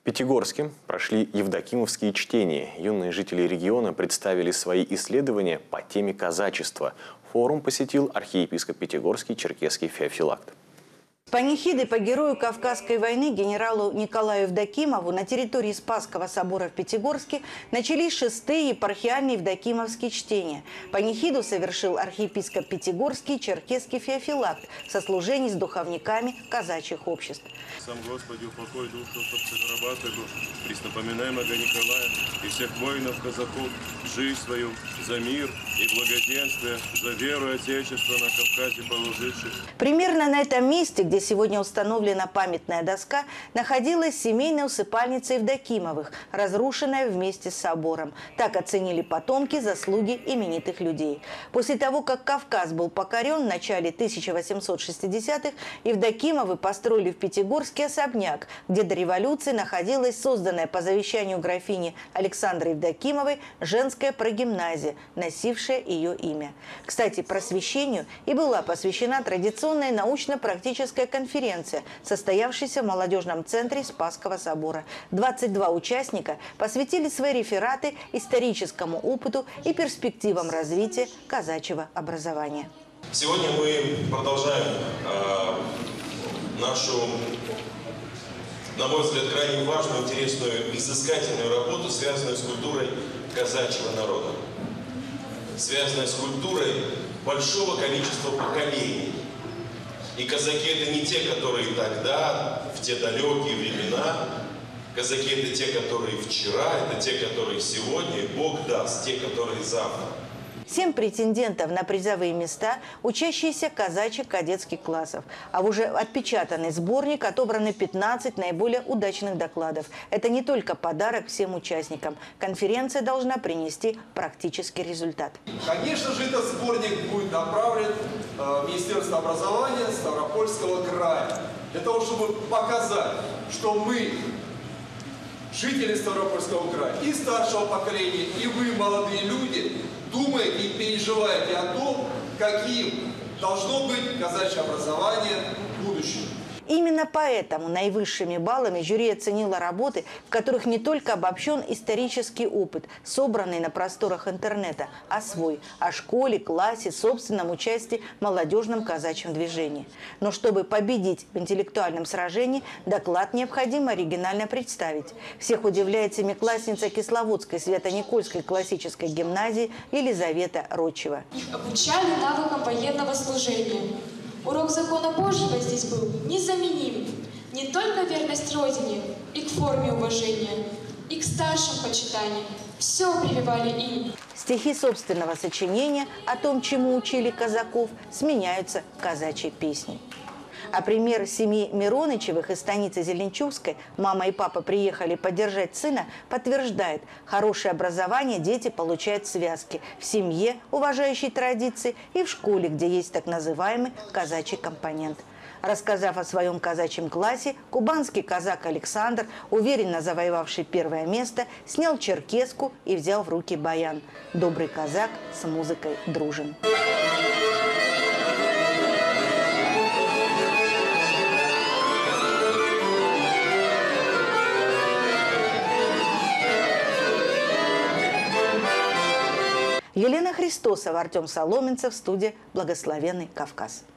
В Пятигорске прошли евдокимовские чтения. Юные жители региона представили свои исследования по теме казачества. Форум посетил архиепископ Пятигорский черкесский Феофилакт. Панихиды по герою Кавказской войны генералу Николаю Евдокимову на территории Спасского собора в Пятигорске начались 6-е епархиальные евдокимовские чтения. Панихиду совершил архиепископ Пятигорский черкесский Феофилакт со служений с духовниками казачьих обществ. Сам Господи, упокой душу собственнорабатываю, преснопоминаемого Николая и всех воинов, казаков, жизнь свою за мир и благоденствие, за веру и Отечество на Кавказе положивших. Примерно на этом месте, где сегодня установлена памятная доска, находилась семейная усыпальница Евдокимовых, разрушенная вместе с собором. Так оценили потомки заслуги именитых людей. После того, как Кавказ был покорен в начале 1860-х, Евдокимовы построили в Пятигорске особняк, где до революции находилась созданная по завещанию графини Александры Евдокимовой женская прогимназия, носившая ее имя. Кстати, просвещению и была посвящена традиционная научно-практическая конференция, состоявшаяся в молодежном центре Спасского собора. 22 участника посвятили свои рефераты историческому опыту и перспективам развития казачьего образования. Сегодня мы продолжаем нашу, на мой взгляд, крайне важную, интересную, изыскательную работу, связанную с культурой казачьего народа. Связанную с культурой большого количества поколений. И казаки – это не те, которые тогда, в те далекие времена. Казаки – это те, которые вчера, это те, которые сегодня, и Бог даст, те, которые завтра. 7 претендентов на призовые места – учащиеся казачьих кадетских классов. А в уже отпечатанный сборник отобраны 15 наиболее удачных докладов. Это не только подарок всем участникам. Конференция должна принести практический результат. Конечно же, этот сборник будет направлен в Министерство образования Ставропольского края. Для того, чтобы показать, что мы, жители Ставропольского края, и старшего поколения, и вы, молодые люди, думаете и переживаете о том, каким должно быть казачье образование в будущем. Именно поэтому наивысшими баллами жюри оценило работы, в которых не только обобщен исторический опыт, собранный на просторах интернета, а свой, о школе, классе, собственном участии в молодежном казачьем движении. Но чтобы победить в интеллектуальном сражении, доклад необходимо оригинально представить. Всех удивляет семиклассница Кисловодской Свято-Никольской классической гимназии Елизавета Рочева. Обучали навыкам военного служения. Урок закона Божьего здесь был незаменим. Не только верность Родине и к форме уважения, и к старшим почитаниям. Все прививали им. Стихи собственного сочинения о том, чему учили казаков, сменяются казачьей песней. А пример семьи Миронычевых из станицы Зеленчувской, мама и папа приехали поддержать сына, подтверждает, хорошее образование дети получают в связке, в семье, уважающей традиции, и в школе, где есть так называемый казачий компонент. Рассказав о своем казачьем классе, кубанский казак Александр, уверенно завоевавший первое место, снял черкеску и взял в руки баян. Добрый казак с музыкой дружен. Елена Христосова, Артем Соломенцев, студия «Благословенный Кавказ».